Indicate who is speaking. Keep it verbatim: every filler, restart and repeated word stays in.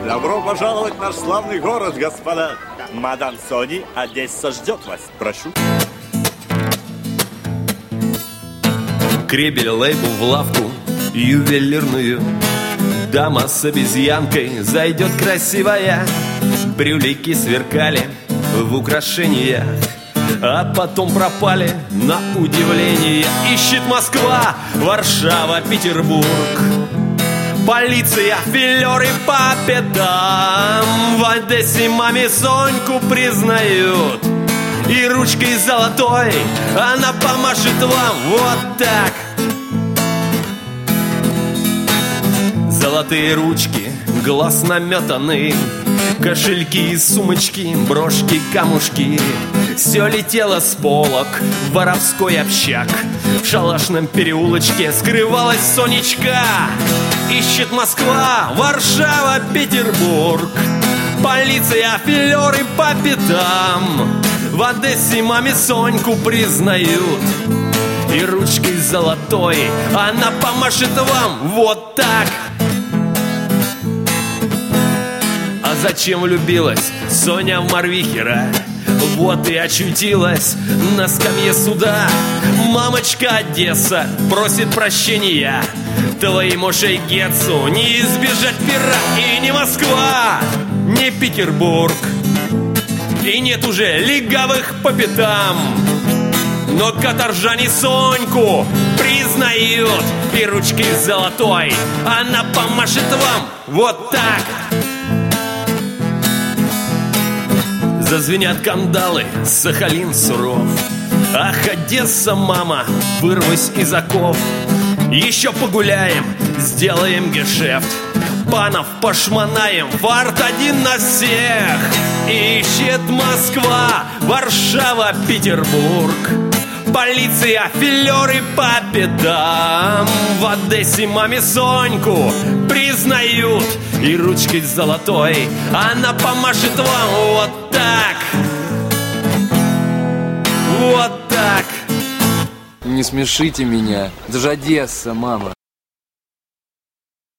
Speaker 1: Добро пожаловать в наш славный город, господа. Мадам Сони, Одесса ждет вас. Прошу.
Speaker 2: Кребель лейбл в лавку ювелирную. Дама с обезьянкой зайдет красивая. Брюлики сверкали в украшениях, а потом пропали на удивление. Ищет Москва, Варшава, Петербург. Полиция, филеры по пятам. В Одессе маме Соньку признают, и ручкой золотой она помашет вам вот так. Золотые ручки, глаз наметанный, кошельки, сумочки, брошки, камушки. Все летело с полок, воровской общак. В шалашном переулочке скрывалась Сонечка. Ищет Москва, Варшава, Петербург. Полиция, филеры по пятам. В Одессе маме Соньку признают, и ручкой золотой она помашет вам вот так. А зачем влюбилась Соня в Марвихера? Вот и очутилась на скамье суда. Мамочка Одесса просит прощения. Твоему шейгецу не избежать пера. И не Москва, не Петербург, и нет уже легавых по пятам. Но каторжане Соньку признают, и ручкой золотой она помашет вам вот так. Зазвенят кандалы, Сахалин суров. Ах, Одесса, мама, вырвусь из оков. Еще погуляем, сделаем гешефт. Панов пошмонаем, фарт один на всех. Ищет Москва, Варшава, Петербург. Полиция, филеры по пятам. В Одессе маме Соньку признают, и ручкой золотой она помашет вам вот так. Вот так.
Speaker 3: Не смешите меня, это же Одесса, мама.